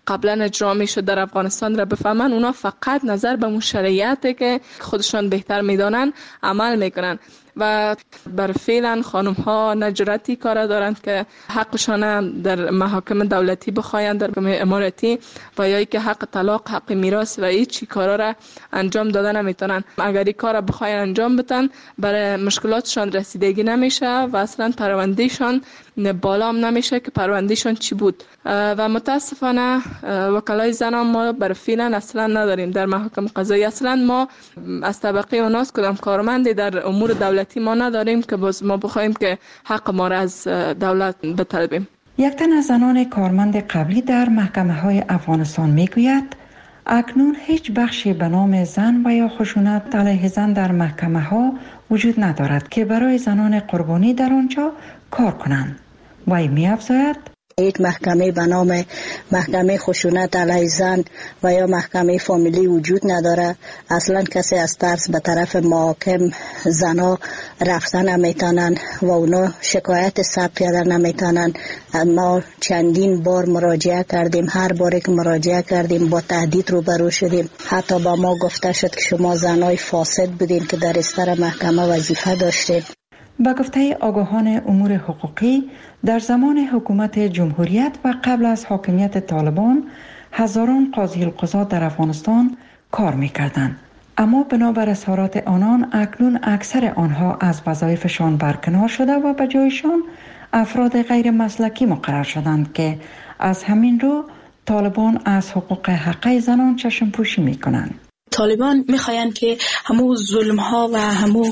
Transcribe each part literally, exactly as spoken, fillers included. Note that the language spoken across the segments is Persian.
قبلا اجرا میشد در افغانستان را بفهمن، اونا فقط نظر به اون شرایطی که خودشان بهتر میدانن عمل میکنن و بر فعلا خانم ها نجرتی کار دارند که حقشان در محاکم دولتی بخواین، در محاکم امارتی، و یا که حق طلاق، حق میراث و هیچ کارا را انجام دادن نمیتونن. اگر این کارا بخواین انجام بدن برای مشکلاتشان رسیدگی نمیشه و اصلا پروندهشان بالا هم نمیشه که پروندهشان چی بود. و متاسفانه وکلای زنان ما بر فعلا اصلا نداریم در محاکم قضایی. اصلا ما از طبقه اوناس کدام کارمندی در امور دولتی ما نداریم که باز ما بخوایم که حق ما را از دولت بطلبیم. یک تن از زنان کارمند قبلی در محکمه های افغانستان میگوید اکنون هیچ بخشی به نام زن و یا خشونت علیه زن در محکمه ها وجود ندارد که برای زنان قربانی در آنجا کار کنند. وی می افزاید یک محکمه به نام محکمه خشونت علیه زن و یا محکمه فامیلی وجود نداره. اصلا کسی از ترس به طرف محاکم زنا رفتن نمیتونن و اونا شکایت ثبت کردن نمیتونن. ما چندین بار مراجعه کردیم، هر باری که مراجعه کردیم با تهدید روبرو شدیم. حتی با ما گفته شد که شما زنای فاسد بودین که در استر محکمه وظیفه داشتین. با گفته آگاهان امور حقوقی در زمان حکومت جمهوریت و قبل از حاکمیت طالبان هزاران قاضی القضات در افغانستان کار می‌کردند، اما بنابر اظهارات آنان اکنون اکثر آنها از وظایفشان برکنار شده و به جایشان افراد غیر مسلکی مقرر شدند که از همین رو طالبان از حقوق حقوقی زنان چشم پوشی می‌کنند. طالبان میخواین که همو ظلم ها و همو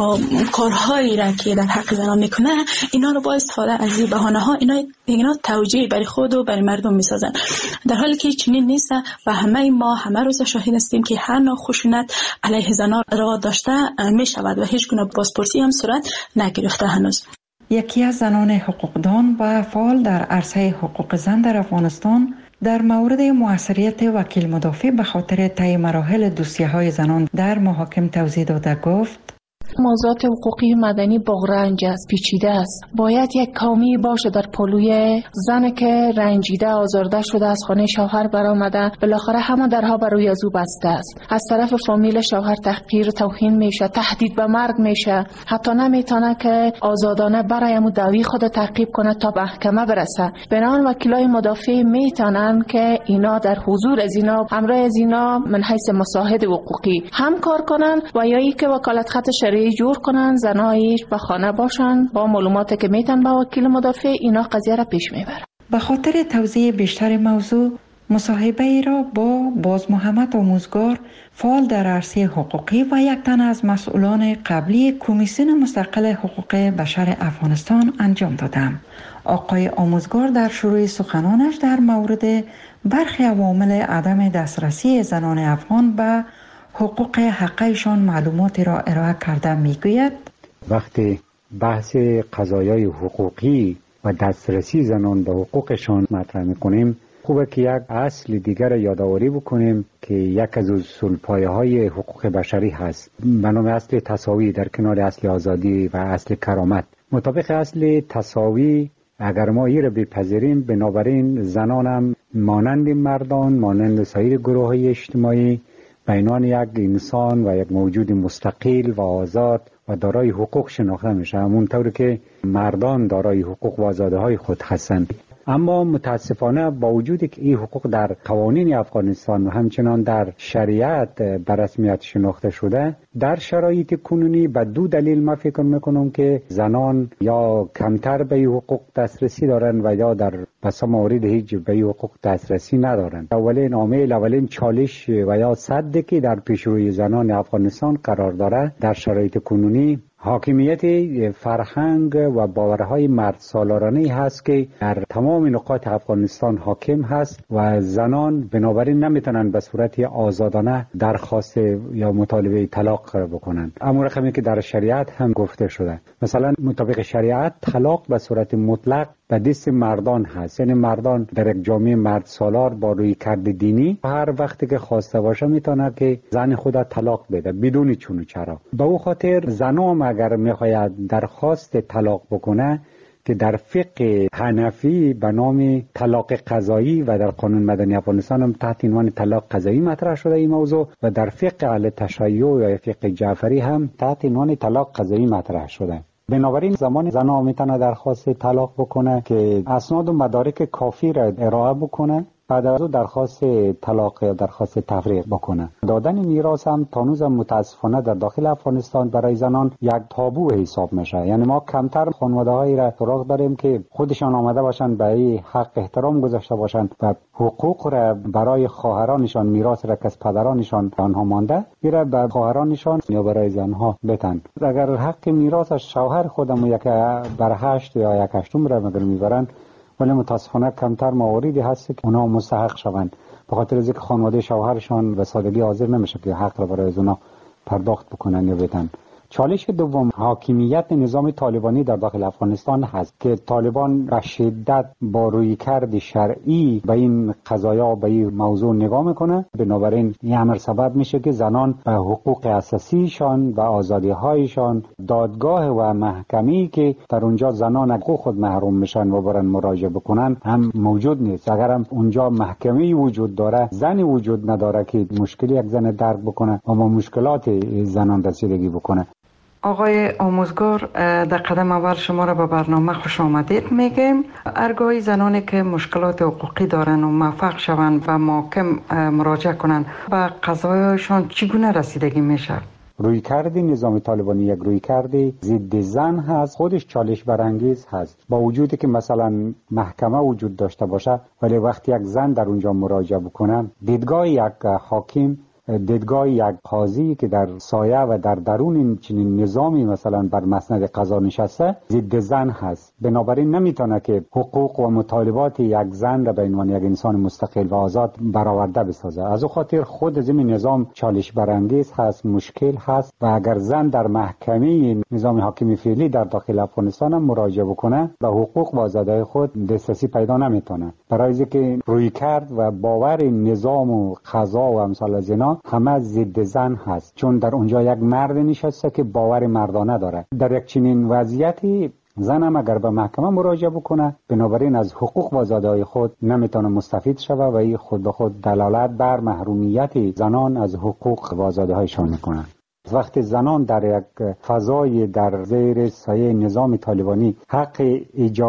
کارهایی را که در حق زنان میکنه اینا رو با استفاده از این بهانه ها اینا اینا توجیه برای خود و برای مردم میسازن، در حالی که چنین نیست و همه ما همه روز شاهد هستیم که هر نوع خشونت علیه زنان روا داشته میشود و هیچ گونه بازپرسی هم صورت نگرفته هنوز. یکی از زنان حقوقدان و فعال در عرصه حقوق زن در افغانستان در مورد موثریت وکیل مدافع به خاطر طی مراحل دوسیه‌های زنان در محاکم توضیح داده گفت موضوعات حقوقی مدنی بغرنج است، پیچیده است. باید یک کامی باشه در پلوی زن که رنجیده آزارده شده از خانه شوهر برآمده، بالاخره همه درها بر روی از او بسته است. از طرف فامیل شوهر تحقیر، توهین میشه، تهدید به مرگ میشه، حتی نمیتونه که آزادانه برای امو دعوی خود تعقیب کنه تا محکمه برسه. بنابراین وکیلای مدافع میتونن که اینا در حضور از اینا همراه از اینا من حیث مساعد حقوقی هم کار کنن و یا ای که وکالت خط شرعی جور کنن، زنایش به خانه باشن، با معلوماتی که میتن با وکیل مدافع اینا قضیه را پیش میبرن. به خاطر توضیح بیشتر موضوع مصاحبه ای را با باز محمد آموزگار فعال در عرصه حقوقی و یک تن از مسئولان قبلی کمیسیون مستقل حقوق بشر افغانستان انجام دادم. آقای آموزگار در شروع سخنانش در مورد برخی عوامل عدم دسترسی زنان افغان به حقوق حقیقیشان معلوماتی را ارائه کرده میگوید وقتی بحث قضایای حقوقی و دسترسی زنان به حقوقشان مطرح میکنیم خوبه که یک اصل دیگر یادآوری بکنیم که یک از اصول پایه های حقوق بشری هست به نام اصل تساوی در کنار اصل آزادی و اصل کرامت. مطابق اصل تساوی اگر ما این را بپذیریم بنابراین زنان هم مانند مردان، مانند سایر گروه های اجتماعی به عنوان یک انسان و یک موجود مستقل و آزاد و دارای حقوق شناخته میشه، همونطور که مردان دارای حقوق و آزادی های خود هستند. اما متاسفانه با وجودی که این حقوق در قوانین افغانستان و همچنان در شریعت به رسمیت شناخته شده، در شرایط کنونی به دو دلیل ما فکر میکنم که زنان یا کمتر به این حقوق دسترسی دارن و یا در بسیار موارد هیچ به این حقوق دسترسی ندارن. اولین عامل، اولین چالش و یا سدی که در پیشروی زنان افغانستان قرار داره در شرایط کنونی حاکمیت فرهنگ و باورهای مرد سالارانه هست که در تمام نقاط افغانستان حاکم هست و زنان بنابراین نمیتونن به صورت آزادانه درخواست یا مطالبه طلاق بکنن. اما رقمی که در شریعت هم گفته شده، مثلا مطابق شریعت طلاق به صورت مطلق به دست مردان هست، یعنی مردان در یک جامعه مرد سالار با روی کرد دینی هر وقتی که خواسته باشه میتونه که زن خود طلاق بده بدون چون و چرا. به او خاطر زنام اگر میخواید درخواست طلاق بکنه که در فقه حنفی به نام طلاق قضایی و در قانون مدنی افغانستان هم تحت عنوان طلاق قضایی مطرح شده این موضوع و در فقه اهل تشیع یا فقه جعفری هم تحت عنوان طلاق قضایی مطرح شده. بنابراین زمان زنها میتونه درخواست طلاق بکنه که اسناد و مدارک کافی را ارائه بکنه، بعد از او درخواست طلاق یا درخواست تفریق بکنه. دادن میراث هم تانوز متاسفانه در داخل افغانستان برای زنان یک تابو حساب میشه. یعنی ما کمتر خانواده‌هایی را سراغ داریم که خودشان آمده باشن به این حق احترام گذاشته باشند و حقوق را برای خواهرانشان، میراث را که از پدرانشان آنها مانده میره به خواهرانشان یا برای زنها بتن. اگر حق میراث از شوهر خودمون یک بر هشت یا یک هشتم را مگر میبرن، ولی متاسفانه کمتر مواردی هست که اونا مستحق شوند، به خاطر از اینکه خانواده شوهرشان به سادگی حاضر نمیشه که حق را برای از اونا پرداخت بکنن یا بدن. چالش دوم حاکمیت نظام طالبانی در داخل افغانستان هست که طالبان به شدت با رویکرد شرعی به این قضایا به این موضوع نگاه میکنه. بنابراین این امر سبب میشه که زنان به حقوق اساسیشان و آزادی هایشان دادگاه و محکمه‌ای که در اونجا زنان حقوق خود محروم میشن و برن مراجعه بکنن هم موجود نیست. اگر هم اونجا محکمه‌ای وجود داره، زنی وجود نداره که مشکلی یک زن درک بکنه و با مشکلات زنان رسیدگی بکنه. آقای آموزگار، در قدم اول شما را به برنامه خوش آمدید میگیم. ارگاهی زنانی که مشکلات حقوقی دارن و موفق شوند و محکم مراجعه کنند به قضایایشان چگونه رسیدگی میشه؟ رویکرد نظام طالبانی یک رویکرد ضد زن هست، خودش چالش برانگیز هست. با وجودی که مثلا محکمه وجود داشته باشه، ولی وقتی یک زن در اونجا مراجعه بکنه، دیدگاه یک حاکم، دیدگاه یک قاضی که در سایه و در درون این چنین نظامی مثلا بر مسند قضا نشسته ضد زن هست. بنابراین نمیتونه که حقوق و مطالبات یک زن را به عنوان یک انسان مستقل و آزاد برآورده بسازه. از او خاطر خود از این نظام چالش برانگیز هست، مشکل هست و اگر زن در محکمه نظام حاکم فعلی در داخل افغانستان هم مراجعه بکنه به حقوق و آزادی خود دسترسی پیدا نمیتونه، برای اینکه رویکرد و باور نظام و قضا و امثال از اینا همه ضد زن هست، چون در اونجا یک مرد نشسته که باور مردانه داره. در یک چنین وضعیتی زن هم اگر به محکمه مراجعه بکنه، بنابراین از حقوق و آزادی‌های خود نمیتونه مستفید شوه و این خود به خود دلالت بر محرومیت زنان از حقوق و آزادی‌هایشان میکنه. وقتی زنان در یک فضای در زیر سایه نظام طالبانی حق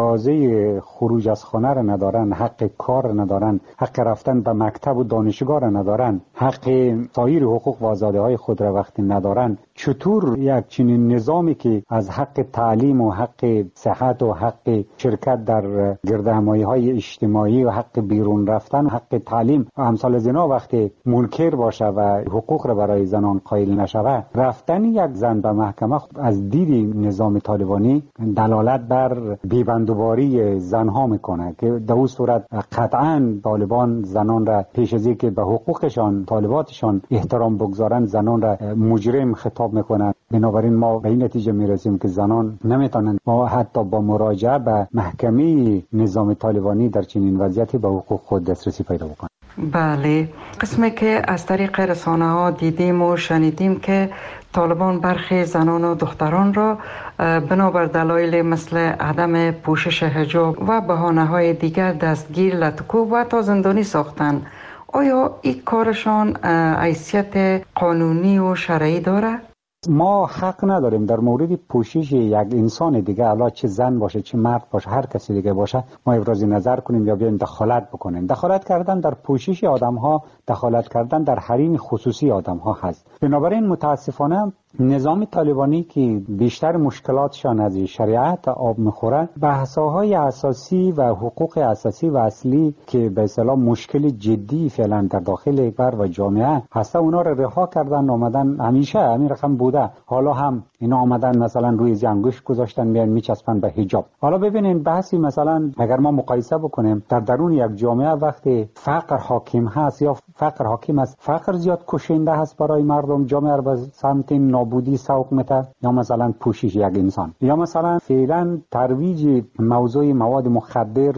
اجازه خروج از خانه را ندارن، حق کار را ندارن، حق رفتن به مکتب و دانشگاه را ندارن، حق سایر حقوق و آزادی‌های خود را وقتی ندارن، چطور یک چنین نظامی که از حق تعلیم و حق صحت و حق شرکت در گردهمایی‌های اجتماعی و حق بیرون رفتن و حق تعلیم و امثال از اینا وقتی منکر باشه و حقوق را برای زنان قائل نشود، رفتن یک زن به محکمه از دید نظام طالبانی دلالت بر بیبندوباری زنها میکنه که در اون صورت قطعا طالبان زنان را پیش از اینکه به حقوقشان طالباتشان احترام بگذارن زنان را مجرم خطاب میکنن. بنابراین ما به این نتیجه میرسیم که زنان نمیتونن ما حتی با مراجعه به محکمه نظام طالبانی در چنین وضعیتی به حقوق خود دسترسی پیدا بکنن. بله، قسمی که از طریق رسانه ها دیدیم و شنیدیم که طالبان برخی زنان و دختران را بنابر دلایل مثل عدم پوشش حجاب و بهانه های دیگر دستگیر، لطکوب و تا زندانی ساختند. آیا این کارشان حیثیت قانونی و شرعی داره؟ ما حق نداریم در مورد پوشش یک انسان دیگه، حالا چه زن باشه چه مرد باشه هر کسی دیگه باشه، ما ابراز نظر کنیم یا بیایم دخالت بکنیم. دخالت کردن در پوشش آدم ها، دخالت کردن در حریم خصوصی آدم ها هست. بنابراین متاسفانه نظام طالبانی که بیشتر مشکلاتشان از شریعت آب میخوره، بحث‌های اساسی و حقوق اساسی و اصلی که به اصطلاح مشکل جدی فعلا در داخل بر و جامعه هست، اونا رو رها کردن، آمدن همیشه همین رقم بوده، حالا هم اینا آمدن مثلا روی زنگوش گذاشتن میان میچسبن به حجاب. حالا ببینین بحثی مثلا اگر ما مقایسه بکنیم در درون یک جامعه وقتی فقر حاکم هست یا فقر حاکم است، فقر زیاد کشنده هست برای مردم، جامعه رو به سمت نابودی سوق میده، یا مثلا پوشش یک انسان، یا مثلا فعلا ترویج موضوع مواد مخدر و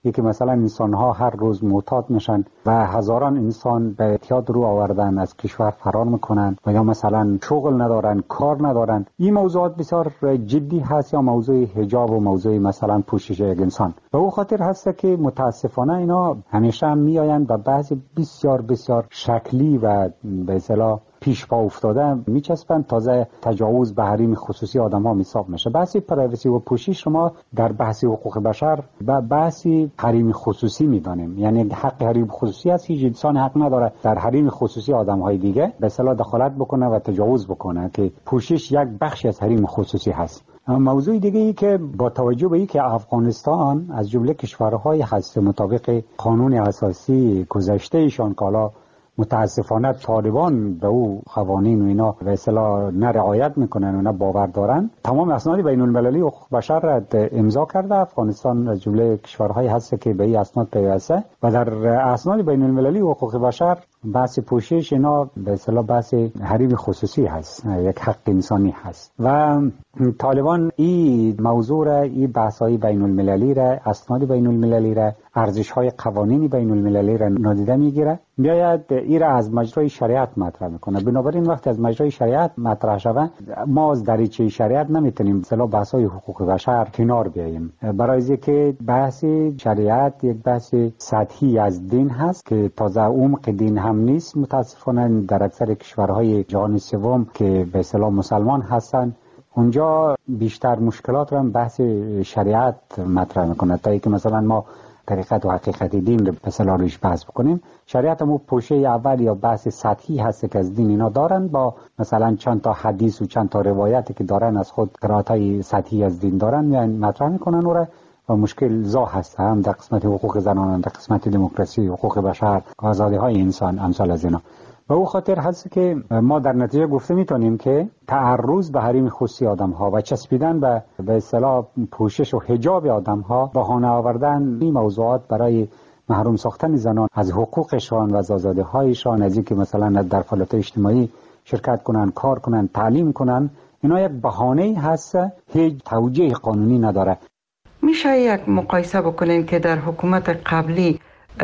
یکی مثلا انسان ها هر روز معتاد میشن و هزاران انسان به اعتیاد رو آوردن، از کشور فرار میکنن و یا مثلا شغل ندارن، کار ندارن. این موضوعات بسیار جدی هست، یا موضوع حجاب و موضوع مثلا پوشش یک انسان. و او خاطر هست که متاسفانه اینا همیشه هم میآیند و بعضی بسیار بسیار شکلی و به اصطلاح پیش پا افتاده میچسبند، تازه تجاوز به حریم خصوصی آدم ها حساب میشه. بحث پرایوسی و پوشش شما در بحث حقوق بشر و بحث حریم خصوصی میدانیم، یعنی حق حریم خصوصی است. هیچ انسان حق نداره در حریم خصوصی آدم های دیگه به اصطلاح دخالت بکنه و تجاوز بکنه، که پوشش یک بخشی از حریم خصوصی هست. موضوع دیگه ای که با توجه به اینکه افغانستان از جمله کشورهای هست مطابق قانون اساسی گذشته ایشان که حالا متاسفانه طالبان به او قوانین و اینا به اصطلاح نه رعایت میکنن و نه باور دارن، تمام اسناد بین المللی حقوق بشر را امضا کرده. افغانستان از جمله کشورهایی هست که به این اسناد پیوسته و در اسناد بین المللی حقوق بشر بحث پوشش اینا به اصطلاح بحث حریم خصوصی هست، یک حق انسانی هست. و طالبان این موضوع را، این بحث‌های بین المللی را، اسناد بین المللی را، ارزش‌های قوانین بین المللی را نادیده میگیره، میآید این را از مجرای شریعت مطرح میکنه. بنابراین وقتی از مجرای شریعت مطرح شود، ما از دریچه شریعت نمیتونیم مثلا بحث‌های حقوق بشر کنار بیاییم، برای اینکه بحث شریعت یک بحث سطحی از دین هست که تازه عمق دین هم نیست. متاسفانه در اکثر کشورهای جهان سوم که به اصطلاح مسلمان هستند، اونجا بیشتر مشکلات را بحث شریعت مطرح میکنه، تا اینکه مثلا ما طریقت و حقیقت دین رو مثلا روش بحث بکنیم. شریعت هم پوشه اول یا بحث سطحی هست که از دین اینا دارن، با مثلا چند تا حدیث و چند تا روایتی که دارن از خود قرائت‌های سطحی از دین دارن، یعنی مطرح میکنن اون را. و مشکل زا هست هم در قسمت حقوق زنان، در قسمت دموکراسی، حقوق بشر، آزادی های انسان، امثال از اینا. و او خاطر هست که ما در نتیجه گفته میتونیم که تعرض به حریم خصوصی آدم ها و چسبیدن به به اصطلاح پوشش و حجاب آدم ها، بهانه آوردن این موضوعات برای محروم ساختن زنان از حقوقشان و از آزادی هایشان، از اینکه مثلا در فعالیت اجتماعی شرکت کنن، کار کنن، تعلیم کنن، اینا یک بهانه هست، هیچ توجیه قانونی نداره. میشه یک مقایسه بکنین که در حکومت قبلی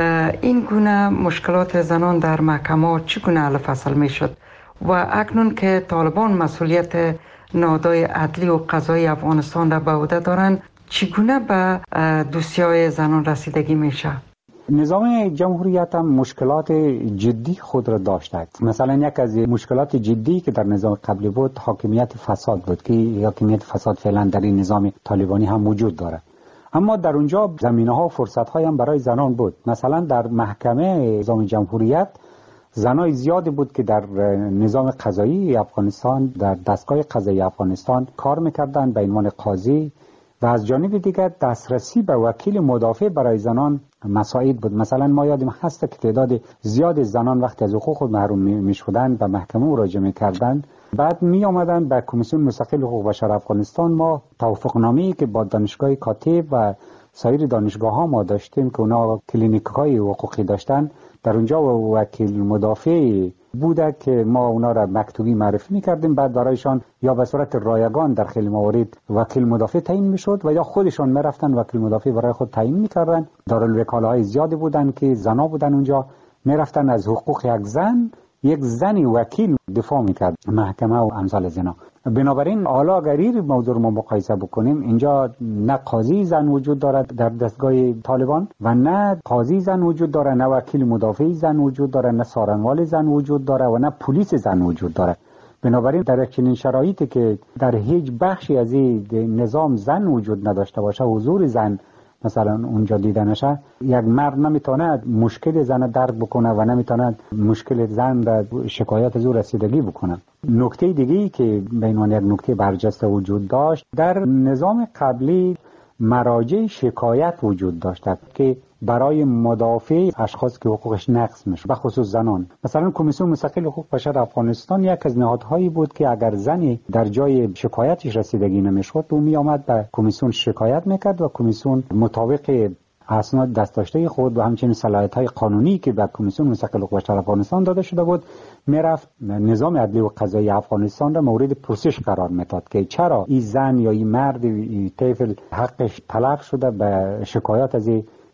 این گونه مشکلات زنان در محکمه چگونه حل فصل میشد و اکنون که طالبان مسئولیت نهادهای عدلی و قضایی افغانستان را به عهده دارند، چگونه به دوسیای زنان رسیدگی میشه؟ نظام جمهوریت هم مشکلات جدی خود را داشته. مثلا یک از مشکلات جدی که در نظام قبلی بود حاکمیت فساد بود، که حاکمیت فساد فعلا در این نظام طالبانی هم وجود داره. اما در اونجا زمینه ها و فرصت های هم برای زنان بود. مثلا در محکمه نظام جمهوریت زنای زیادی بود که در نظام قضایی افغانستان، در دستگاه قضایی افغانستان کار میکردن به عنوان قاضی، و از جانب دیگر دسترسی به وکیل مدافع برای زنان مساعد بود. مثلا ما یادم هست که تعداد زیاد زنان وقتی از حقوق خود محروم می شدن به محکمه مراجعه میکردن، بعد می آمدن به کمیسیون مستقل حقوق بشر افغانستان. ما توافقنامه‌ای که با دانشگاه کاتب و سایر دانشگاه ها ما داشتیم که اونا کلینیک های حقوقی داشتن، در اونجا وکیل مدافع بوده که ما اونا را مکتوبی معرفی میکردیم، بعد برایشان یا به صورت رایگان در خیلی موارد وکیل مدافع تعیین میشد و یا خودشان میرفتن وکیل مدافع برای خود تعیین میکردن. دارالوکاله‌های زیادی بودن که زنا بودن اونجا، میرفتن از حقوق یک زن یک زنی وکیل دفاع میکرد محکمه و امثال از اینا. بنابراین حالا اگر این موضوع رو ما مقایسه بکنیم، اینجا نه قاضی زن وجود دارد در دستگاه طالبان و نه قاضی زن وجود داره، نه وکیل مدافع زن وجود داره، نه سارنوال زن وجود داره و نه پلیس زن وجود داره. بنابراین در چنین شرایطی که در هیچ بخشی از این نظام زن وجود نداشته باشه، حضور زن مثلا اونجا دیده نشه، یک مرد نمیتونه مشکل زن درک بکنه و نمیتونه مشکل زن در شکایت از او رسیدگی بکنه. نکته دیگه‌ای که به عنوان یک نکته برجسته وجود داشت، در نظام قبلی مراجع شکایت وجود داشت که برای مدافع اشخاص که حقوقش نقض میشه، به خصوص زنان. مثلا کمیسیون مستقل حقوق بشر افغانستان یک از نهادهایی بود که اگر زنی در جای شکایتش رسیدگی نمیشد، او می آمد به کمیسیون شکایت میکرد و کمیسیون مطابق اسناد دست داشته خود و همچنین صلاحیت‌های قانونی که به کمیسیون مستقل حقوق بشر افغانستان داده شده بود، میرفت نظام عدلی و قضایی افغانستان را مورد پرسش قرار میداد که چرا این زن یا این مرد این طفل حقش تلف شده به شکایت از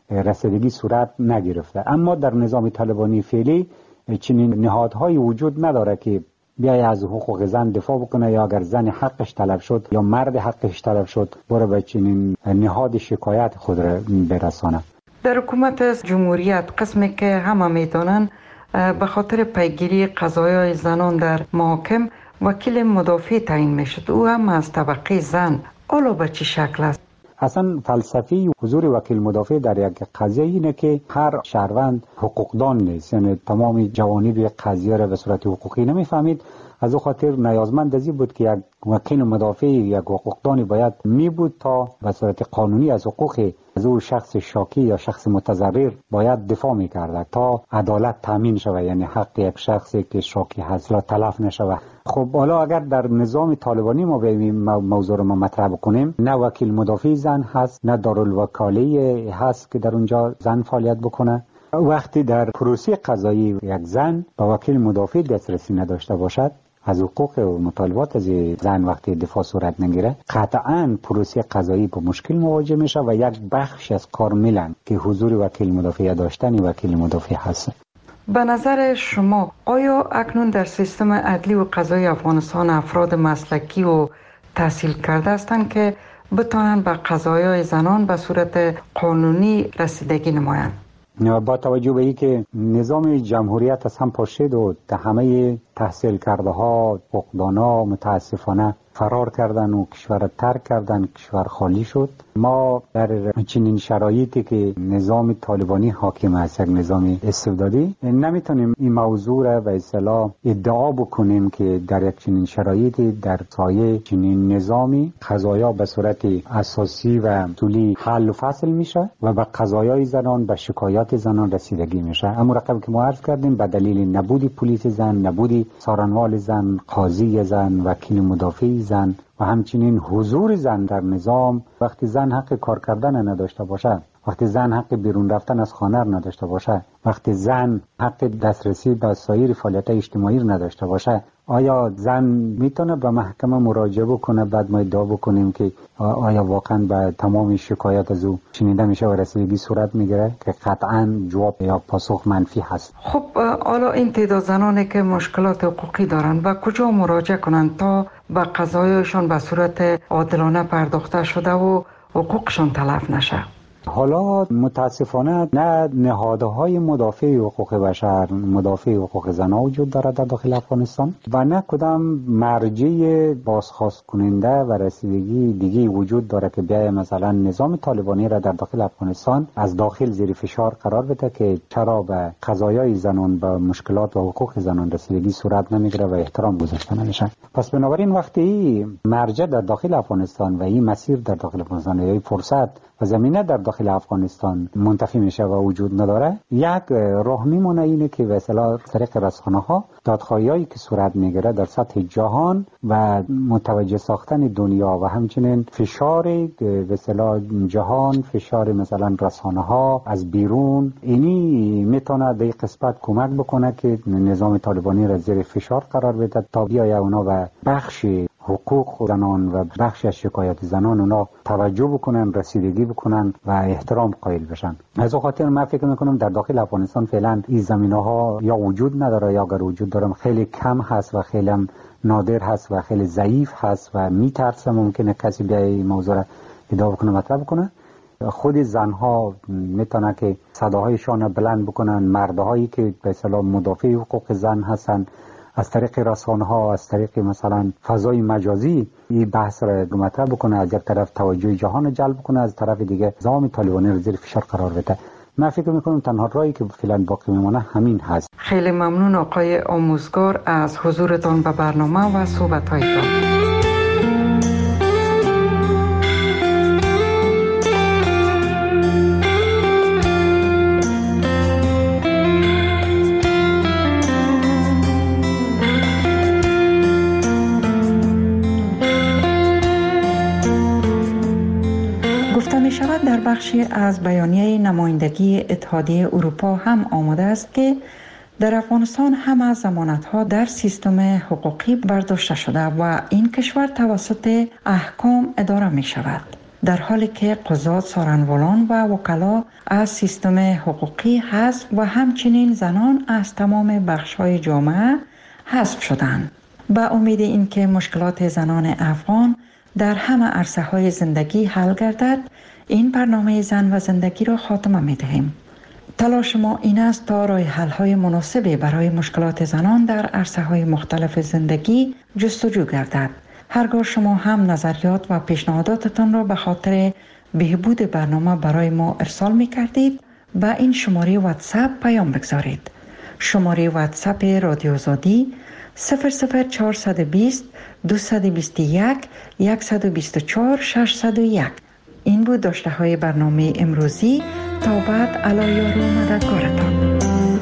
رسیدگی صورت نگرفته. اما در نظام طالبانی فعلی چنین نهادهایی وجود نداره که بیای از حقوق زن دفاع بکنه، یا اگر زن حقش طلب شد یا مرد حقش طلب شد بره به چنین نهاد شکایت خود را برسانه. در حکومت جمهوریت قسمی که همه میدانند به خاطر پیگیری قضایای زنان در محاکم وکیل مدافع تعیین میشد، او هم از طبقه زن. حالا به چه شکل است؟ اصلا فلسفی حضور وکیل مدافع در یک قضیه اینه که هر شهروند حقوقدان نیست، یعنی تمام جوانب یک قضیه را به صورت حقوقی نمیفهمید. از او خاطر نیازمند ازی بود که یک وکیل مدافع یک حقوقدانی باید می بود تا به صورت قانونی از حقوق از او شخص شاکی یا شخص متضرر باید دفاع می کرده تا عدالت تامین شود، یعنی حق یک شخصی که شاکی هست لا تلف نشود. خب حالا اگر در نظام طالبانی ما به موضوع رو ما مطرح کنیم، نه وکیل مدافع زن هست، نه دارالوکاله هست که در اونجا زن فعالیت بکنه. وقتی در پروسه قضایی یک زن با وکیل مدافع دسترسی نداشته باشد از حقوق و مطالبات از زن وقتی دفاع صورت نگیره، قطعاً پروسه قضایی با مشکل مواجه میشه و یک بخش از کارملن که حضور وکیل مدافع داشتن وکیل مدافع هست. به نظر شما آیا اکنون در سیستم عدلی و قضایی افغانستان افراد مسلکی و تحصیل کرده هستند که بتوانند به قضایای زنان به صورت قانونی رسیدگی نمایند؟ با توجه به این که نظام جمهوریت از هم پاشید و همه تحصیل کرده ها حقوقدانا متاسفانه فرار کردن و کشور ترک کردن، کشور خالی شد. ما در چنین شرایطی که نظام طالبانی حاکم است، یک نظام استبدادی، نمیتونیم این موضوع را به اصطلاح ادعا بکنیم که در یک چنین شرایطی در سایه چنین نظامی قضایا به صورت اساسی و اصولی حل و فصل میشه و به قضایای زنان، به شکایات زنان رسیدگی میشه. اما رقم که ما عرض کردیم به دلیل نبودی پلیس زن، نبودی سارنوال زن، قاضی زن، وکیل مدافع زن و همچنین حضور زن در نظام، وقتی زن حق کار کردن نداشته باشه، وقتی زن حق بیرون رفتن از خانه نداشته باشه، وقتی زن حق دسترسی به سایر فعالیت اجتماعی نداشته باشه، آیا زن میتونه به محکمه مراجعه بکنه؟ بعد ما ادعا بکنیم که آیا واقعا به تمام شکایت از او شنیده میشه و رسیدگی صورت میگیره؟ که قطعا جواب یا پاسخ منفی هست. خب حالا این تعداد زنانی که مشکلات حقوقی دارن و کجا مراجعه کنند تا به قضایشان به صورت عادلانه پرداخته شده و حقوقشان تلف نشه؟ حالا متاسفانه نه نهادهای مدافع حقوق بشر، مدافع حقوق زنان وجود داره در داخل افغانستان و نه کدام مرجع بازخواست کننده و رسیدگی دیگه وجود داره که بیای مثلا نظام طالبانی را در داخل افغانستان از داخل زیر فشار قرار بده که چرا به قضایای زنان، به مشکلات و حقوق زنان رسیدگی صورت نمیگیره و احترام گذاشته نمیشه. پس بنابراین وقتی مرجع در داخل افغانستان و این مسیر در داخل افغانستان یا فرصت و زمینه در داخل افغانستان منتفی میشه و وجود نداره، یک راه میمونه اینه که به اصطلاح طریق رسانه‌ها دادخواهیایی که صورت میگیره در سطح جهان و متوجه ساختن دنیا و همچنین فشار به اصطلاح جهان، فشار مثلا رسانه‌ها از بیرون، اینی میتونه در قسمت کمک بکنه که نظام طالبانی را زیر فشار قرار بده تا بیاید اونا و بخش حقوق زنان و بخش از شکایت زنان اونا توجه بکنن، رسیدگی بکنن و احترام قائل بشن. از خاطر من فکر میکنم در داخل افغانستان فعلا این زمینه‌ها یا وجود نداره یا اگر وجود داره خیلی کم هست و خیلی نادر هست و خیلی ضعیف هست و میترسه ممکنه کسی بیای این موضوع را ادعا بکنه، مطرح بکنه. خود زنها میتونه که صداهایشان بلند بکنن، مردهایی که به اصطلاح مدافع حقوق زن هستن از طریق رسانه ها، از طریق مثلا فضای مجازی این بحث را مطرح بکنه، از یک طرف توجه جهان جلب کنه، از طرف دیگه نظام طالبانی را زیر فشار قرار بده. من فکر میکنم تنها راهی که فعلا باقی میمونه همین هست. خیلی ممنون آقای آموزگار از حضورتان به برنامه و صحبت‌هایتان. در بخشی از بیانیه نمایندگی اتحادیه اروپا هم آمده است که در افغانستان همه ضمانت‌ها در سیستم حقوقی برداشته شده و این کشور توسط احکام اداره می شود. در حالی که قضات، سارنوالان و وکلا از سیستم حقوقی حذف و همچنین زنان از تمام بخش‌های جامعه حذف شدند. با امید اینکه مشکلات زنان افغان در همه عرصه‌های زندگی حل گردد، این برنامه زن و زندگی را خاتمه می‌دهیم. تلاش ما این است تا راه حل‌های مناسبی برای مشکلات زنان در عرصه‌های مختلف زندگی جستجو گردد. هرگاه شما هم نظریات و پیشنهاداتتان را به خاطر بهبود برنامه برای ما ارسال می‌کردید، با این شماره واتساپ پیام بگذارید. شماره واتساپ رادیو آزادی صفر صفر چهارصد و بیست دویست و بیست و یک صد و بیست و چهار ششصد و یک. این بود داشته های برنامه امروزی. تا بعد، علی یار و مددگارتان.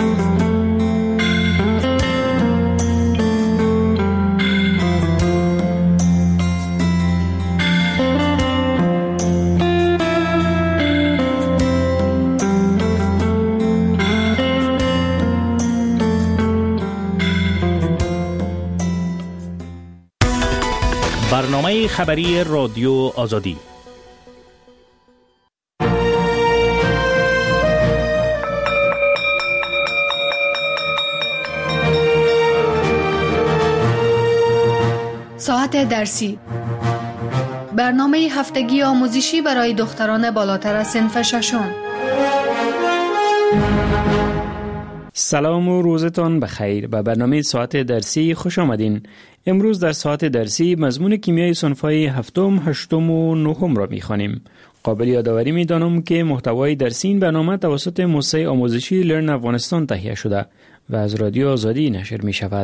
برنامه خبری رادیو آزادی. ساعت درسی، برنامه هفتگی آموزشی برای دختران بالاتر از صنف ششم. سلام و روزتان بخیر. به برنامه ساعت درسی خوش آمدین. امروز در ساعت درسی مضمون کیمیای صنف‌های هفتم، هشتم و نهم را می‌خوانیم. قابل یادآوری می‌دانم که محتوای درسی این برنامه توسط موسسه آموزشی لرن افغانستان تهیه شده و از رادیو آزادی نشر می‌شود.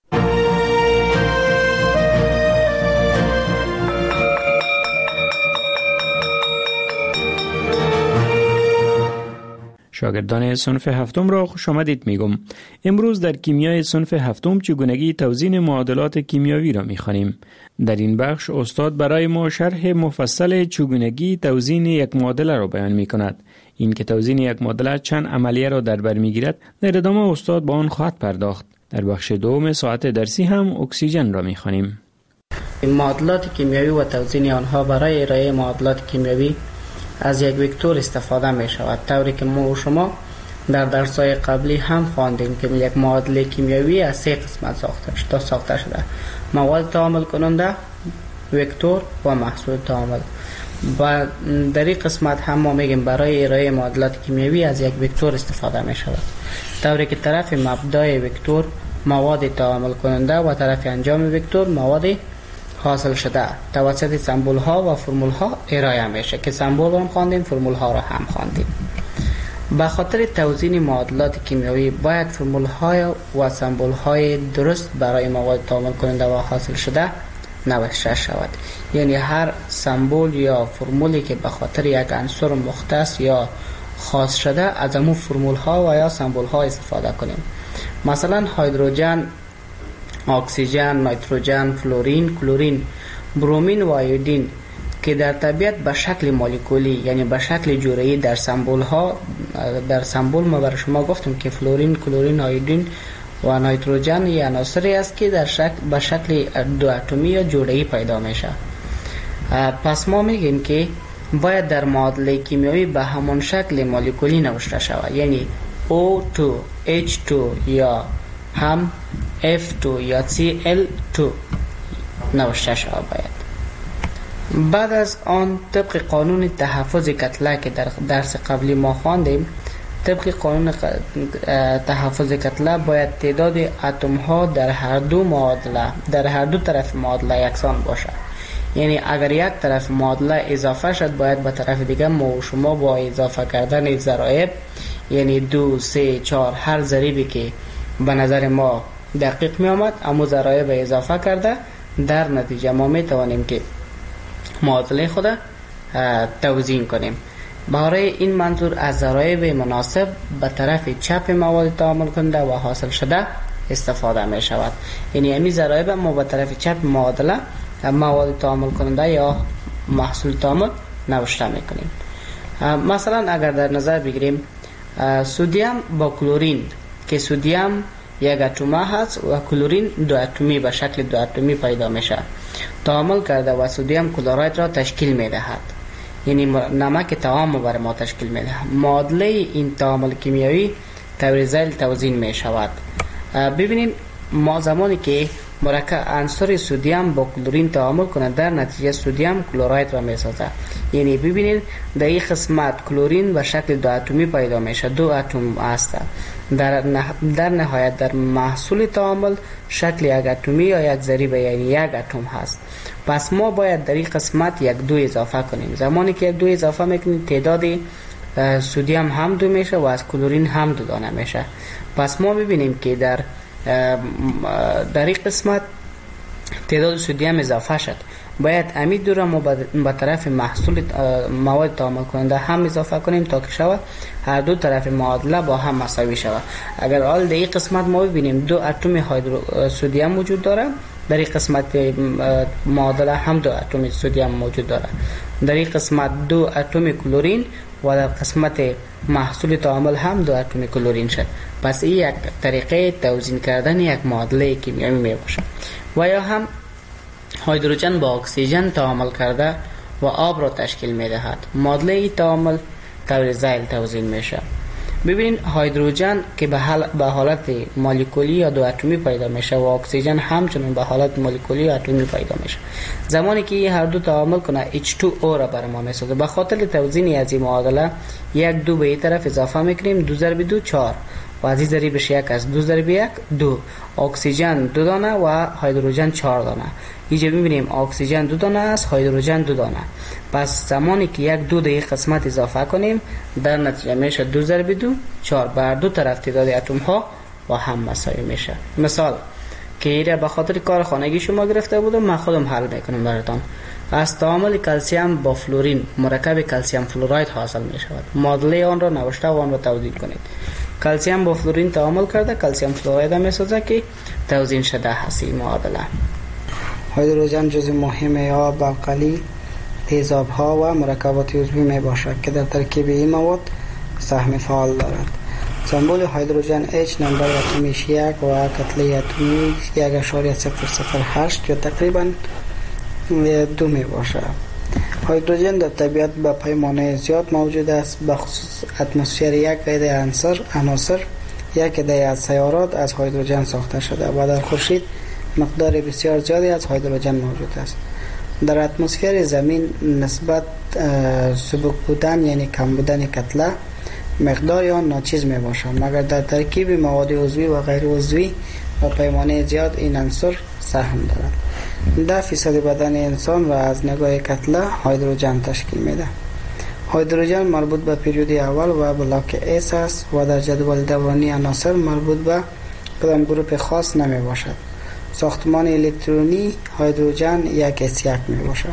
شاگردان صنف هفتم را خوش آمدید میگم. امروز در کیمیای صنف هفتم چگونگی توزیع معادلات کیمیایی را میخوانیم. در این بخش استاد برای ما شرح مفصل چگونگی توزیع یک معادله را بیان میکند. این که توزیع یک معادله چند عملیه را در بر میگیرد، در ادامه استاد با آن خواهد پرداخت. در بخش دوم ساعت درسی هم اکسیژن را میخوانیم. معادلات کیمیایی و توزیع آنها برای ارائه معادلات کیمیایی از یک وکتور استفاده می شود، طوری که ما و شما در درس‌های قبلی هم خواندیم که یک معادله کیمیایی از سه قسمت ساخته شده ساخته شده مواد تعامل کننده، وکتور و محصول تعامل. و در این قسمت هم ما میگیم برای ارائه معادلات کیمیایی از یک وکتور استفاده می شود، طوری که طرف مبدای وکتور مواد تعامل کننده و طرف انجام وکتور مواد حاصل شده توسط سمبول ها و فرمول ها ارائه میشه که سمبول هم خواندیم، فرمول ها را هم خواندیم. به خاطر توزیع معادلات کیمیایی باید فرمول های و سمبول های درست برای مواد تعامل کننده و حاصل شده نوشته شود. یعنی هر سمبول یا فرمولی که به خاطر یک عنصر مختص یا خاص شده از همون فرمول ها و یا سمبول ها استفاده کنیم. مثلا هیدروژن، اکسیژن، نیتروژن، فلورین، کلورین، برومین و آیودین که در طبیعت به شکل مولکولی یعنی به شکل جوهری در سمبول ها در سمبول ما برای شما گفتم که فلورین، کلورین، آیودین و نیتروژن یا عناصری است که در شکل به شکل دو اتمی یا جوهری پیدا میشه. پس ما میگیم که باید در معادله کیمیایی به همون شکل مولکولی نوشته شود، یعنی او تو اچ تو یا هم اف تو یا سی ال تو نوشته شود باید. بعد از آن طبق قانون تحفظ کتله که در درس قبلی ما خواندیم، طبق قانون تحفظ کتله باید تعداد اتم ها در هر دو معادله در هر دو طرف معادله یکسان باشد. یعنی اگر یک طرف معادله اضافه شد باید به طرف دیگه ما و شما با اضافه کردن ضرایب یعنی دو، سه، چهار هر ضریبی که به نظر ما دقیق می آمد اما ضرایب اضافه کرده، در نتیجه ما می توانیم که معادله خود توزیع کنیم. برای این منظور از ضرایب مناسب به طرف چپ مواد تعامل کننده و حاصل شده استفاده می شود. یعنی همین ضرایب ما به طرف چپ معادله مواد تعامل کننده یا محصول تعامل نوشته می کنیم. مثلا اگر در نظر بگیریم سودیم با کلورین که سودیم یک اتم هست و کلورین دو اتمی به شکل دو اتمی پیدا میشه، تعامل کرده و سودیم کلراید را تشکیل میدهد. یعنی نمک طعام بر ما تشکیل میده. معادله این تعامل کیمیایی طور ذیل توزیع می شود. ببینیم ما زمانی که مرکب عنصر سدیم با کلورین تعامل کنه در نتیجه سدیم کلراید را می سازه. یعنی ببینید در این قسمت کلورین به شکل دو اتمی پیدا میشه، دو اتم است. در در نهایت در محصول تعامل شکل یک اتمی یا یک ضریب یعنی یک اتم هست. پس ما باید در این قسمت یک دو اضافه کنیم. زمانی که یک دو اضافه میکنیم تعداد سدیم هم دو میشه و از کلورین هم دو دانه میشه. پس ما ببینیم که در در این قسمت تعداد سدیم اضافه شد. باید امید دو را ما به طرف محصول مواد تعامل کننده هم اضافه کنیم تا که شود هر دو طرف معادله با هم مساوی شود. اگر حال در این قسمت ما ببینیم دو اتم هیدرو سدیم وجود داره، در این قسمت معادله هم دو اتم سدیم موجود داره. در این قسمت دو اتم کلورین و در قسمت محصول تعامل هم دو اتم کلورین شد. پس این یک طریقه توزیع کردن یک معادله کیمیایی می باشد. و یا هم هیدروژن با اکسیژن تعامل کرده و آب را تشکیل می دهد. معادله تعامل طور ذیل توزیع می شود. ببینید هیدروژن که به حالت مولکولی یا دو اتمی پیدا میشه و اکسیژن همچنین به حالت مولکولی یا اتمی پیدا میشه. زمانی که هر دو تعامل کنه اچ تو او را بر ما میسازه. به خاطر توزیع از این معادله یک دو به این طرف اضافه میکنیم، دو ضرب دو چهار و از این ضریبش یک است، دو ضرب یک دو. اکسیژن دو دانه و هیدروژن چهار دانه. اینجا میبینیم اکسیژن دو دانه است، هیدروژن دو دانه. پس زمانی که یک دو در این قسمت اضافه کنیم در نتیجه میشه دو ضرب دو چهار. بر دو طرف تعداد اتم ها و هم مساوی میشه. مثال که ایره به خاطر کار خانگی شما گرفته بودم، من خودم حل میکنم براتون. از تعامل کلسیم با فلورین مرکب کلسیم فلوراید حاصل می شود. معادله آن را نوشته و آن را توضیح کنید. کلسیم با فلورین تعامل کرده کلسیم فلوراید می سازه که توزیع شده هستی معادله. هیدروژن جزء مهم آب القلی، تیزاب ها و مرکبات عضوی می باشد که در ترکیب این مواد سهم فعال دارد. سمبل هیدروژن H نمبر اتمیش یک و کتله اتمی یک اشاریه صفر صفر هشت یا تقریبا دو می باشد. هیدروژن در طبیعت به پیمانه زیاد موجود است، به خصوص اتمسفر یک عده عناصر عناصر یک عده از سیارات از هیدروژن ساخته شده و در خورشید مقدار بسیار زیادی از هیدروژن موجود است. در اتمسفر زمین نسبت سبک بودن یعنی کم بودن کتله مقدار آن ناچیز می باشد، مگر در ترکیب مواد عضوی و غیر عضوی و پیمانه زیاد این عنصر سهم دارد. ده فیصد بدن انسان را از نگاه کتله هیدروژن تشکیل میده. هیدروژن مربوط به پریود اول و بلاک اس است و در جدول دورانی عناصر مربوط به کدام گروپ خاص نمی باشد. ساختمان الکترونی هیدروژن یک اس یک می باشد.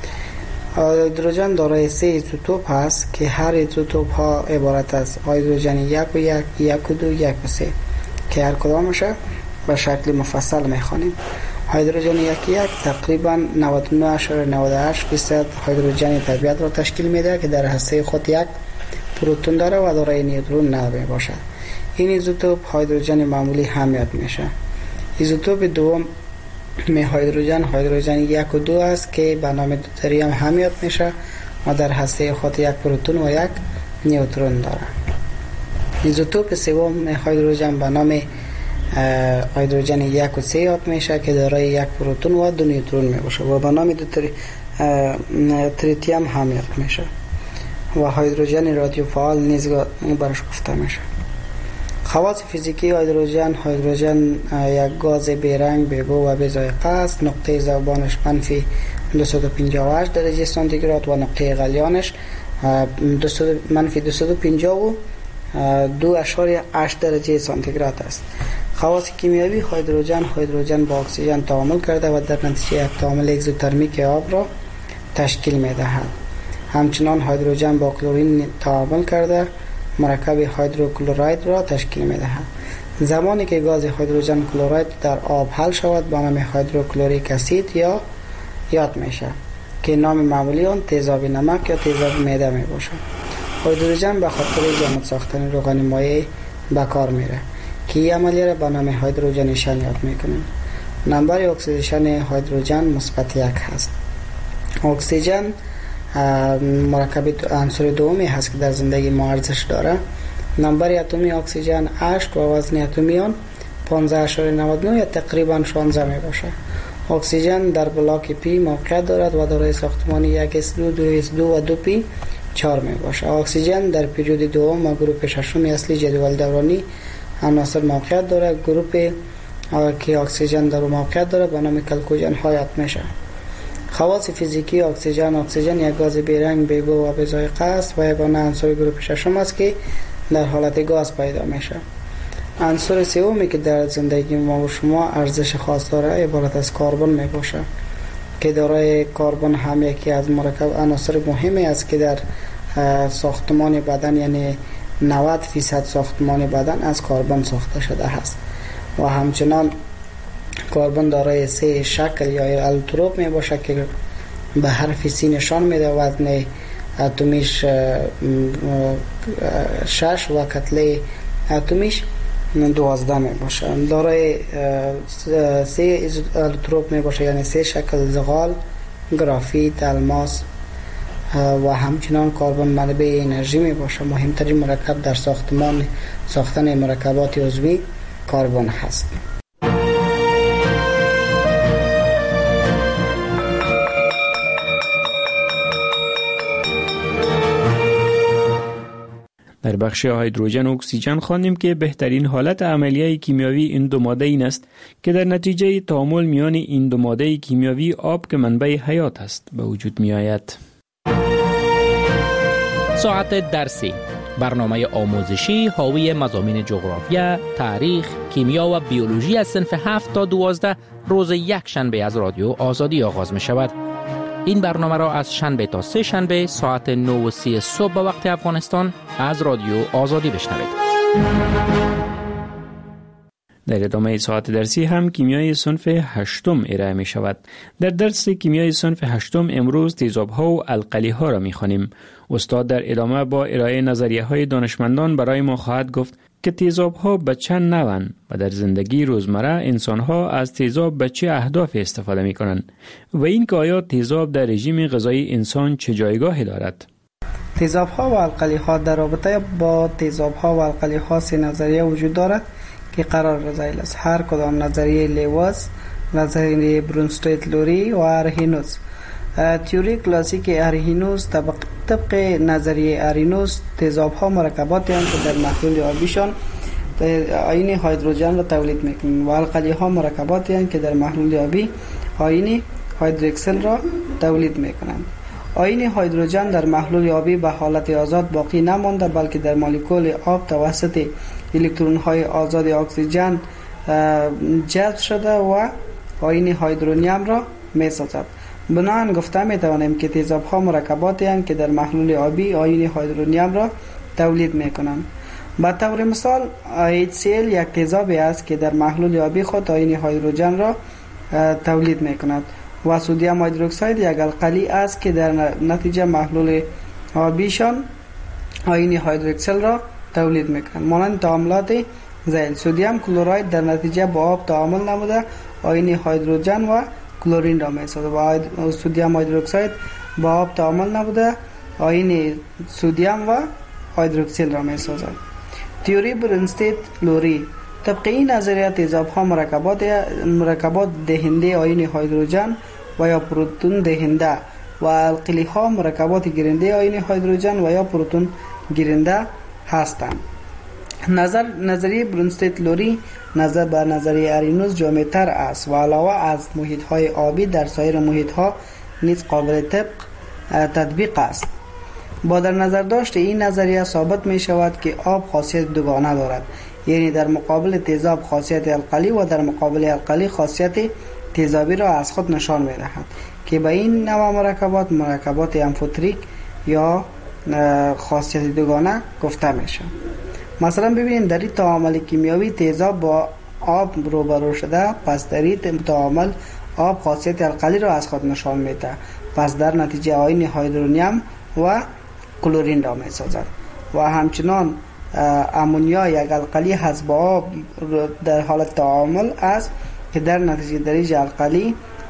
هیدروژن دارای سه ایزوتوپ است که هر ایزوتوپ ها عبارت از هیدروژن یک و یک، یک و دو، یک و سه که هر کدامش به شکل مفصل می خوانیم. هیدروژن یک یک تقریبا نود و نه اشاره نود و هشت درصد هیدروژن طبیعت را تشکیل میده که در هسته خود یک پروتون داره و دارای نیوترون نمی باشد. این ایزوتوپ هیدروژن معمولی همیت میشه. ایزوتوپ دوم می هیدروژن هیدروژن یک و دو است که به نام دوتریم همیت میشه و در هسته خود یک پروتون و یک نیوترون داره. ایزوتوپ سوم هیدروژن به نام هیدروژن یک و سه یاد میشه که دارای یک پروتون و دو نیوترون می باشه و به نام دو تری تریتیم هم یاد میشه و هیدروژن رادیو فعال نیز برش گفته میشه. خواص فیزیکی هیدروژن هیدروژن یک گاز بیرنگ بیبو و بی‌ذائقه است. نقطه ذوبانش منفی دویست و پنجاه و هشت درجه سانتیگراد و نقطه غلیانش منفی دویست و پنجاه و دو اشاریه هشت درجه سانتیگراد است. خواص کیمیایی هیدروژن هیدروژن با اکسیژن تعامل کرده و در نتیجه یک تعامل اگزوترمیک آب را تشکیل می دهد. همچنان هیدروژن با کلورین تعامل کرده مرکب هیدروکلوراید را تشکیل می دهد. زمانی که گاز هیدروژن کلوراید در آب حل شود به نام هیدروکلوریک اسید یا یاد می شود که نام معمولی آن تیزاب نمک یا تیزاب معده می باشد. هیدروژن به خاطر جامد ساختن روغن مایع به کار میره که این عملیه را به نام هیدروژنیشن یاد میکنیم. نمبر اکسیدیشن هیدروژن مثبت یک هست. اکسیژن مرکب عنصر دومی هست که در زندگی ما ارزش داره. نمبر اتمی اکسیژن هشت و وزن اتمی آن پانزده اشاری نود و نه یا تقریبا شانزده می باشه. اکسیژن در بلاک پی موقعیت دارد و دارای ساختمانی یک اس دو، دو اس دو و دو پی چهار می باشه. اکسیژن در پریود دوم و گروپ ششم اصلی جدول دورانی عناصر موقعیت دارد. گروپ که اکسیژن در موقعیت دارد به نام کلکوژن های میشه. خواص فیزیکی اکسیژن: اکسیژن یک گاز بیرنگ، بیبو و بی‌ذائقه است و یگانه عنصر گروپ ششم است که در حالت گاز پیدا میشه. عنصر سومی که در زندگی ما و شما ارزش خاص داره عبارت از کربن می باشه که دارای کربن هم یکی از مرکب عناصر مهمی است که در ساختمان بدن، یعنی نود درصد ساختمان بدن از کربن ساخته شده است. و همچنان کربن دارای سه شکل یا الوتروپ می باشه که به حرف سی نشان میده. وزن اتمیش شش و کتله اتمیش دوازده می باشه. دارای سه الوتروپ می باشه، یعنی سه شکل: زغال، گرافیت، الماس. و همچنان کربن منبع انرژی می باشه. مهمترین مرکب در ساختمان ساختن مرکبات عضوی کربن هست. در بخش هیدروژن و اکسیژن خواندیم که بهترین حالت عملیه کیمیاوی این دو ماده این است که در نتیجه تعامل میان این دو ماده کیمیاوی آب که منبع حیات است به وجود می آید. ساعت درسی، برنامه آموزشی حاوی مضامین جغرافیا، تاریخ، کیمیا و بیولوژی از صنف هفت تا دوازده روز یک شنبه از رادیو آزادی آغاز می شود. این برنامه را از شنبه تا سه شنبه ساعت نه و سی صبح به وقت افغانستان از رادیو آزادی بشنوید. در ادامه ساعت درسی هم کیمیای صنف هشتم ارائه می شود. در درس کیمیای صنف هشتم امروز تیزاب‌ها و القلی‌ها را می خوانیم. استاد در ادامه با ارائه نظریه های دانشمندان برای ما خواهد گفت که تیزاب‌ها به چند نوعند و در زندگی روزمره انسان‌ها از تیزاب به چه اهداف استفاده می‌کنند و این که آیا تیزاب در رژیم غذایی انسان چه جایگاهی دارد. تیزاب‌ها و القلی‌ها در رابطه با تیزاب‌ها و القلی‌ها سه نظریه وجود دارد که قرار رضایل است. هر کدام نظریه لیواس، نظریه برونستیت لوری و ارهینوس. تئوری کلاسیک ارهینوس طبق طبق نظریه ارهینوس تیزاب‌ها مرکباتی هستند که در محلول آبیشان آیین هیدروژن را تولید می‌کنند و القلی‌ها مرکباتی هستند که در محلول آبی آیین هیدروکسل را تولید می‌کنند. آیین هیدروژن در محلول آبی به حالت آزاد باقی نمانده بلکه در مولکول آب توسط الکترون‌های آزاد اکسیژن جذب شده و آیین هیدرونیم را می‌سازد. بنابراین گفته می‌توانیم که تیزاب‌ها مرکباتی هستند که در محلول آبی آیین هیدرونیم را تولید می‌کنند. به طور مثال ایچ سی ال یک تیزابی است که در محلول آبی خود آیین هیدروژن را تولید می‌کند و سدیم هیدروکساید یک القلی است که در نتیجه محلول آبیشان آیین هیدروکسل را تولید می‌کنند. مانند تعاملات زیل، سدیم کلراید در نتیجه با آب تعامل نموده آیین هیدروژن و کلورین را می‌سازد و سدیم هیدروکساید با آب تعامل نموده آیین سدیم و هیدروکسل را می‌سازد. تئوری برونستیت لوری طبق این نظریه تیزاب‌ها مرکبات مرکبات دهنده آیین هیدروژن و یا پروتون دهنده و القلی‌ها مرکبات گیرنده آیین هیدروژن و یا پروتون گیرنده هستند. نظر نظریه برونستیت لوری نظر به نظریه ارهینوس جامع‌تر است و علاوه از محیط‌های آبی در سایر محیط‌ها نیز قابل طبق تطبیق است. با در نظر داشت این نظریه ثابت می شود که آب خاصیت دوگانه دارد، یعنی در مقابل تیزاب خاصیت القلی و در مقابل القلی خاصیت تیزابی را از خود نشان می دهد که به این نوع مرکبات مرکبات امفوتریک یا خاصیت دوگانه گفته می شود. مثلا ببینید در این تعامل کیمیایی تیزاب با آب روبرو شده، پس در این تعامل آب خاصیت القلی را از خود نشان می دهد، پس در نتیجه آیین هیدرونیم و کلورین را می سازد و همچنان امونیا یک القلی هست با آب در حالت تعامل است که در نتیجه درجه القلی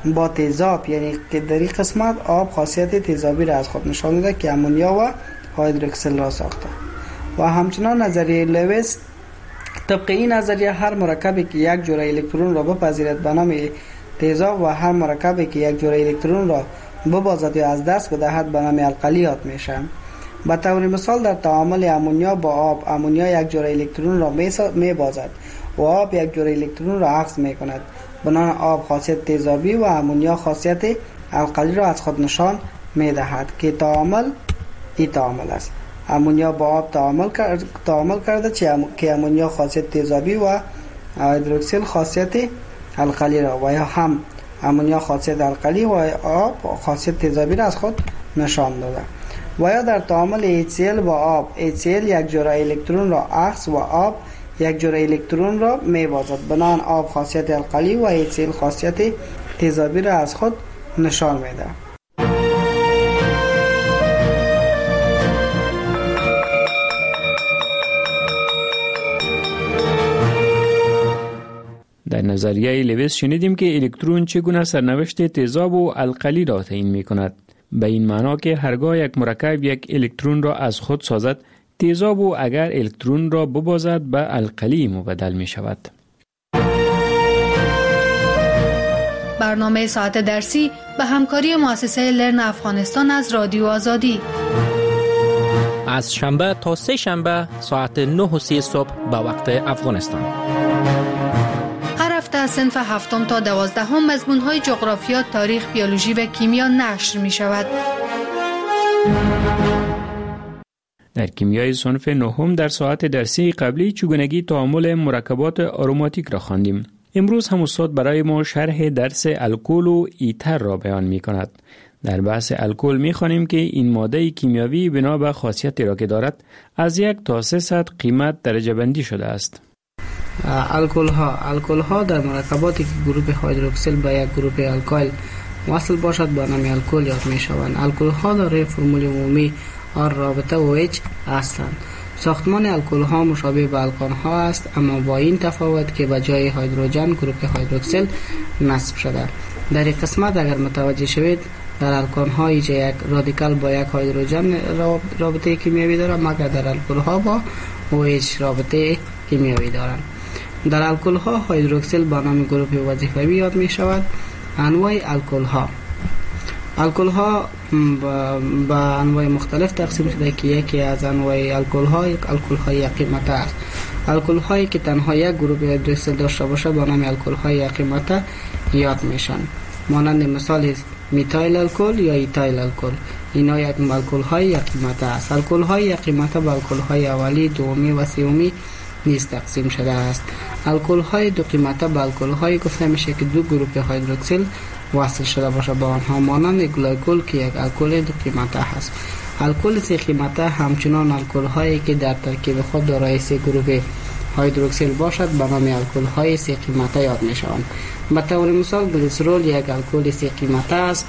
با تیزاب، یعنی که در این قسمت آب خاصیت تیزابی را از خود نشان داده که امونیا و هیدروکسل را ساخته. و همچنان نظریه لویس طبق این نظریه هر مرکبی که یک جرعه الکترون را بپذیرد به نام تیزاب و هر مرکبی که یک جرعه الکترون را ببازد یا از دست بدهد به نام القلی یاد میشه. به طور مثال در تعامل امونیا با آب، امونیا یک جرعه الکترون را میبازد و آب یک جرعه الکترون را عکس میکند. بنان آب خاصیت تیزابی و امونیا خاصیت القلی را از خود نشان میدهد که تعامل این تعامل است. امونیا با آب تعامل کرد تعامل کرده که امونیا خاصیت تیزابی و هیدروکسل خاصیت القلی را و یا هم امونیا خاصیت القلی و آب خاصیت تیزابی را از خود نشان داده. و یا در تعامل اچ سی ال با آب، اچ سی ال یک جرعه الکترون را عکس و آب یک جرعه الکترون را میبازد. بنابراین آب خاصیت القلی و اچ سی ال خاصیت تیزابی را از خود نشان میده. در نظریه لویس شنیدیم که الکترون چگونه سرنوشت تیزاب و القلی را تعیین می کند. به این معنا که هرگاه یک مرکب یک الکترون را از خود سازد، تیزاب و اگر الکترون را ببازد به القلی مبدل می شود. برنامه ساعت درسی به همکاری مؤسسه لرن افغانستان از رادیو آزادی از شنبه تا سه شنبه ساعت نه و سی صبح به وقت افغانستان. هر هفته از صنف هفتم تا دوازدهم مضمون‌های جغرافیا، تاریخ، بیولوژی و کیمیا نشر می شود. در کیمیای صنف نهم در ساعت درسی قبلی چگونگی تعامل مرکبات آروماتیک را خواندیم. امروز هم استاد برای ما شرح درس الکل و ایتر را بیان می کند. در بحث الکل می خوانیم که این ماده کیمیاوی بنا به خاصیتی را که دارد از یک تا سه صد قیمت درجه بندی شده است. الکل ها الکل ها در مرکباتی که گروه هیدروکسل به یک گروه الکایل وصل باشد با نام الکل یاد می شوند. الکل ها دارای فرمول عمومی آر رابطه و اچ هستند. ساختمان الکل ها مشابه به الکان ها است، اما با این تفاوت که به جای هیدروژن گروه هیدروکسل نصب شده. در این قسمت اگر متوجه شوید در الکان ها یک رادیکال با یک هیدروژن رابطه کیمیایی دارد، مگر در الکل ها با OH رابطه کیمیایی دارند. در الکل ها هیدروکسل با نام گروه وظیفوی یاد می شود. انواع الکل ها الکل ها با انواع مختلف تقسیم شده که یکی از انواع الکل ها یک الکل های قیمته است. الکل هایی که تنها یک گروه هیدروکسل داشته باشه با نام الکل های قیمته یاد میشن. مانند مثال میتایل الکل یا ایتایل الکل، اینا یک الکل های قیمته است. الکل های قیمته با الکل های اولی، دومی و سومی نیز تقسیم شده است. الکل های دو قیمته با الکل های گفته میشه که دو گروه هیدروکسل وصل شده باشه با آنها، مانند گلیکول که یک الکل دو قیمته هست. الکل سه قیمته همچنان الکل هایی که در ترکیب خود دارای سه گروه هیدروکسل باشد به نام الکل های سه قیمته یاد می شوند. به طور مثال گلیسرول یک الکل سه قیمته است.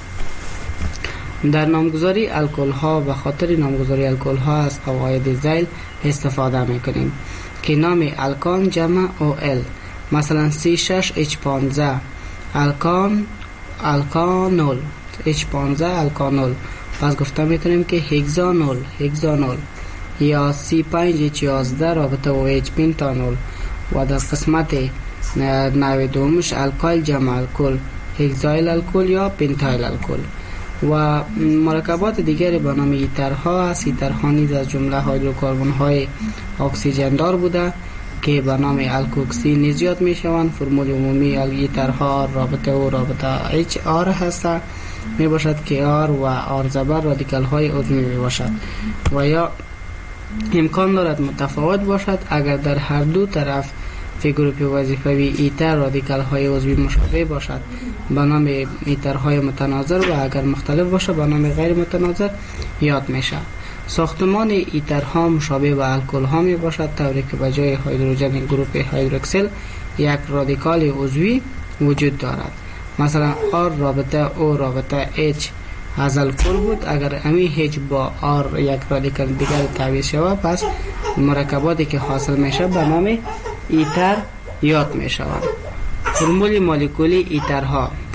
در نامگذاری الکل ها به خاطر نامگذاری الکل ها از قواعد زیل استفاده می کنیم که نام الکان جمع او ال، مثلا سی شش اچ پانزده الکان الکانول اچ پانزده الکانول. پس گفته میتونیم که هگزانول هگزانول یا سی پنج اچ یازده رابطه او اچ پنتانول. و در قسمت نوع دومش الکایل جمع الکل، هگزایل الکل یا پنتایل الکل. و مرکبات دیگری به نام ایترها است. ایترها نیز از جمله هیدروکربن های اکسیژن دار بوده که به نام الکوکسی نیز یاد می شوند. فرمول عمومی ایترها رابطه او رابطه اچ آر هست می باشد که آر و آر زبر رادیکال های عضوی می باشد و یا امکان دارد متفاوت باشد اگر در هر دو طرف فی گروپ وظیفوی ایتر رادیکال های عضوی مشابه باشد به نام ایترهای متناظر و اگر مختلف باشد به نام غیر متناظر یاد می شود. ساختمان ایترها مشابه به الکل ها می باشد، طوری که به جای هیدروژن گروپ هیدروکسل یک رادیکال عضوی وجود دارد. مثلا آر رابطه او رابطه اچ از الکل بود، اگر امی هچ با آر یک رادیکال دیگر تعویض شود پس مرکباتی که حاصل میشه به نام ایتر یاد می شود. فرمول مولکولی ایترها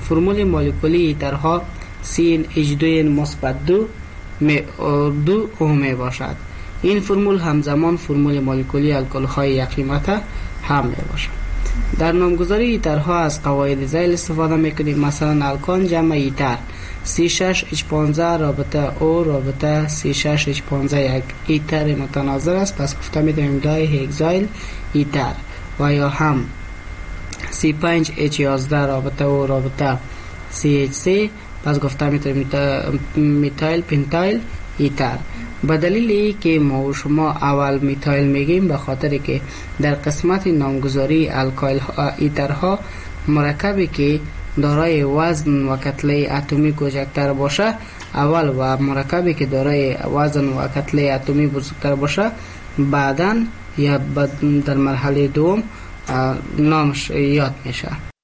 فرمول مولکولی ایترها سی ان اچ دو ان مثبت دو می دو او می باشد. این فرمول همزمان فرمول مولکولی الکل های یک قیمت هم می باشد. در نامگذاری ایترها از قواعد ذیل استفاده میکنیم. مثلا الکان جمع ایتر سی شش اچ پانزده رابطه او رابطه سی شش اچ پانزده یک ایتر متناظر است، پس گفته میتونیم دای هگزایل ایتر. و یا هم سی پنج اچ یازده رابطه او رابطه سی اچ سه، پس گفته میتونیم میتایل پنتایل ایتر. به دلیل ای که ما و شما اول میتایل میگیم به خاطر که در قسمت نامگذاری الکایل ایترها مرکبی که دارای وزن و کتله اتمی کوچکتر باشه اول و مرکبی که دارای وزن و کتله اتمی بزرگتر باشه بعداً یا در مرحله دوم نامش یاد میشه.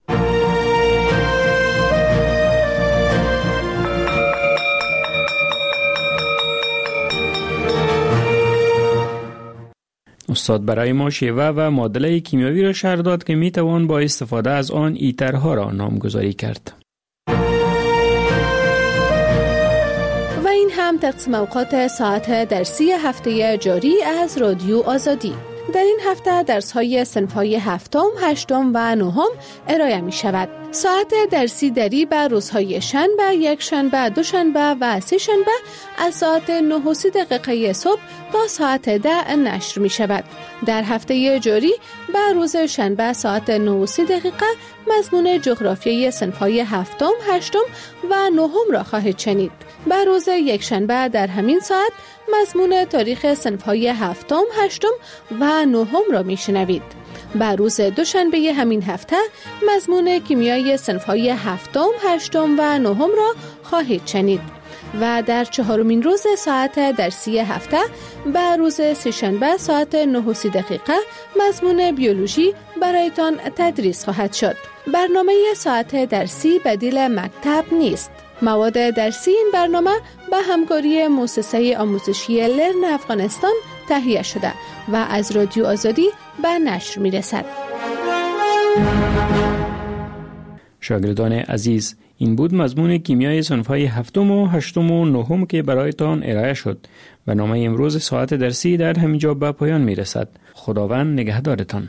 استاد برای ما شیوه و معادله کیمیایی را شرح داد که می توان با استفاده از آن ایترها را نامگذاری کرد. و این هم تقسیم اوقات ساعت درسی هفته جاری از رادیو آزادی. در این هفته درس‌های صنف‌های هفتم، هشتم و نهم ارائه می شود. ساعت درسی دری به روزهای شنبه، یک شنبه، دو شنبه و سه شنبه از ساعت نه و سی دقیقه صبح تا ساعت ده نشر می شود. در هفته جاری به روز شنبه ساعت نه و سی دقیقه مضمون جغرافیای صنف‌های هفتم، هشتم و نهم را خواهید شنید. به روز یک شنبه در همین ساعت مضمون تاریخ صنف‌های هفتم، هشتم و نهم را میشنوید. به روز دوشنبه همین هفته مضمون کیمیای صنف‌های هفتم، هشتم و نهم را خواهید شنید. و در چهارمین روز ساعت درسی هفته به روز سه‌شنبه ساعت نه و سی دقیقه مضمون بیولوژی برایتان تدریس خواهد شد. برنامه ساعت درسی بدیل مکتب نیست. مواد درسی این برنامه به همکاری مؤسسه آموزشی لرن افغانستان تهیه شده و از رادیو آزادی به نشر می رسد. شاگردان عزیز، این بود مضمون کیمیای صنف‌های هفتم و هشتم و نهم که برایتان ارائه شد. برنامه امروز ساعت درسی در همینجا به پایان می رسد. خداوند نگهدارتان.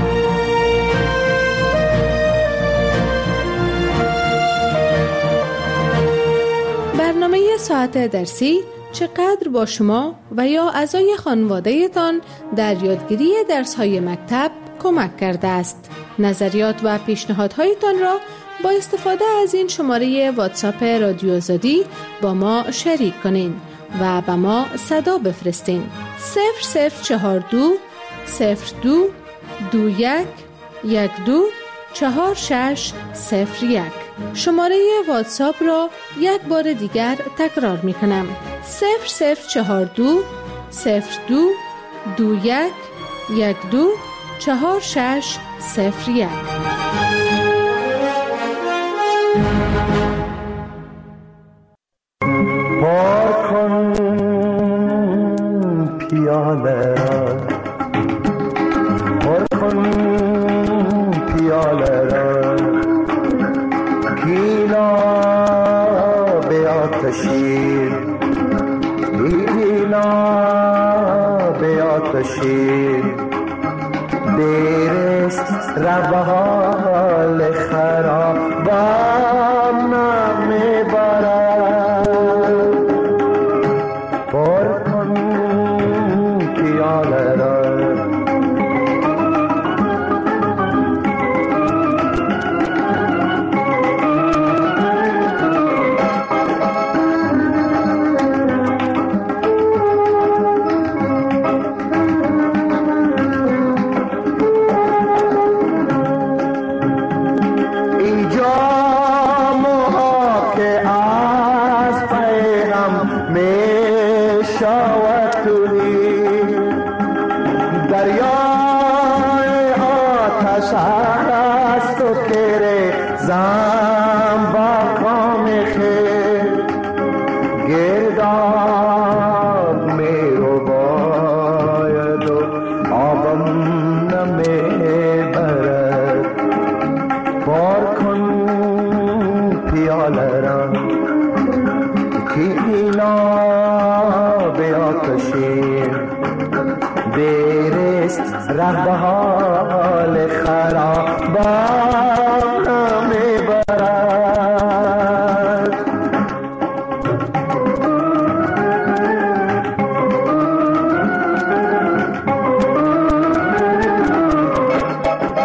برنامه ساعت درسی چقدر با شما و یا اعضای خانواده تان در یادگیری درس‌های مکتب کمک کرده است؟ نظریات و پیشنهادهایتان را با استفاده از این شماره واتساپ رادیو آزادی با ما شریک کنین و به ما صدا بفرستین. صفر صفر چهار دو صفر دو دو یک یک دو چهار شش صفر یک. شماره واتساپ را یک بار دیگر تکرار می کنم. صفر صفر چهار دو صفر دو دو یک یک دو چهار شش صفر یک. پاک کن پیاله را، پر کن پیاله را، گیلا به آتشین، گیلا به آتشین، دیرست رب حال خرابم نمی برد. پر کن پیاله را، خرابات